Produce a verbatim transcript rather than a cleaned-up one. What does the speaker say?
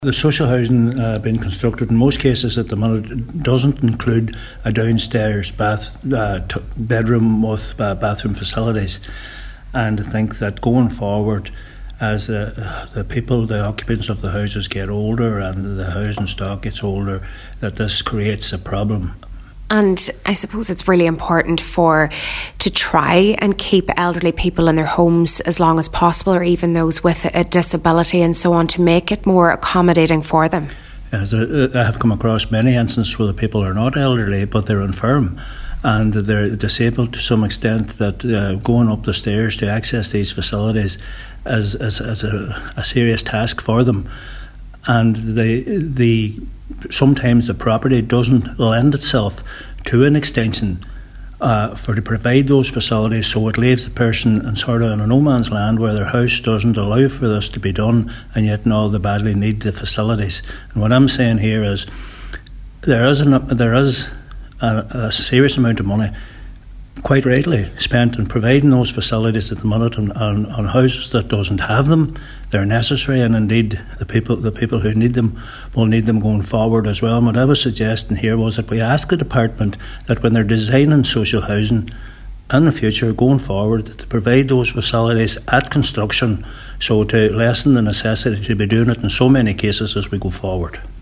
The social housing uh, being constructed in most cases at the minute doesn't include a downstairs bath uh, t- bedroom with uh, bathroom facilities, and I think that going forward, as the, the people, the occupants of the houses get older and the housing stock gets older, that this creates a problem. And I suppose it's really important for to try and keep elderly people in their homes as long as possible, or even those with a disability and so on, to make it more accommodating for them. Yes, I have come across many instances where the people are not elderly but they're infirm and they're disabled to some extent, that uh, going up the stairs to access these facilities is, is, is a, a serious task for them. And the the sometimes the property doesn't lend itself to an extension uh, for to provide those facilities, so it leaves the person in sort of in a no man's land where their house doesn't allow for this to be done, and yet now they badly need the facilities. And what I'm saying here is there is an, there is a, a serious amount of money, quite rightly, spent on providing those facilities at the minute on, on, on houses that doesn't have them. They're necessary, and indeed the people the people who need them will need them going forward as well. And what I was suggesting here was that we ask the department that when they're designing social housing in the future going forward, to provide those facilities at construction, so to lessen the necessity to be doing it in so many cases as we go forward.